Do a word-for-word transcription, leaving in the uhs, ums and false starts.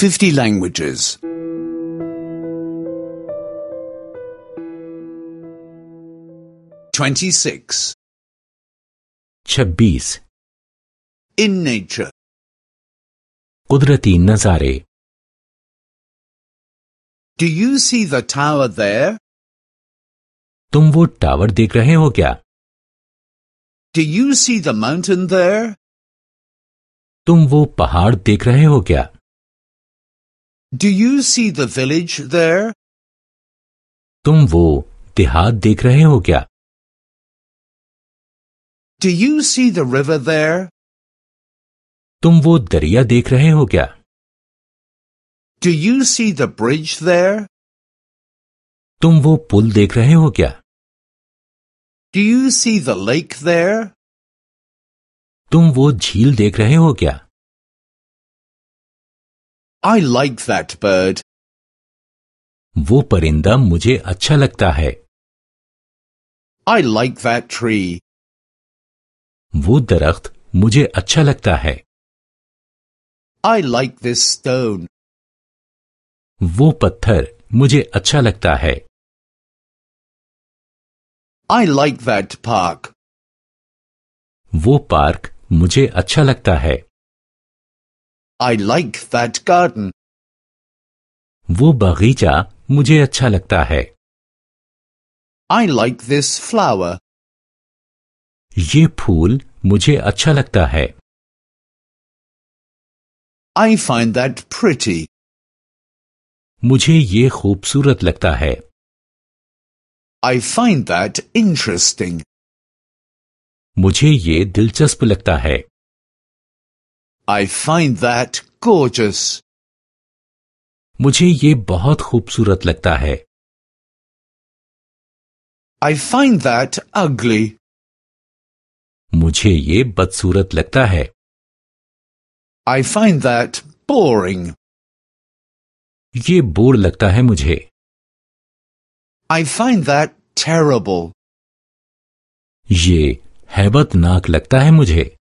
fifty languages. twenty-six. छब्बीस In nature. कुदरती नजारे। Do you see the tower there? तुम वो टावर देख रहे हो क्या? Do you see the mountain there? तुम वो पहाड़ देख रहे हो क्या? Do you see the village there? तुम वो देहात देख रहे हो क्या? Do you see the river there? तुम वो दरिया देख रहे हो क्या? Do you see the bridge there? तुम वो पुल देख रहे हो क्या? Do you see the lake there? तुम वो झील देख रहे हो क्या? I like that bird. वो परिंदा मुझे अच्छा लगता है। I like that tree. वो दरख्त मुझे अच्छा लगता है। I like this stone. वो पत्थर मुझे अच्छा लगता है। I like that park. वो पार्क मुझे अच्छा लगता है। I like that garden. वो बगीचा मुझे अच्छा लगता है। I like this flower. ये फूल मुझे अच्छा लगता है। I find that pretty. मुझे ये खूबसूरत लगता है। I find that interesting. मुझे ये दिलचस्प लगता है। I find that gorgeous. मुझे ये बहुत खूबसूरत लगता है। I find that ugly. मुझे ये बदसूरत लगता है। I find that boring. ये बोर लगता है मुझे। I find that terrible. ये हैबतनाक लगता है मुझे।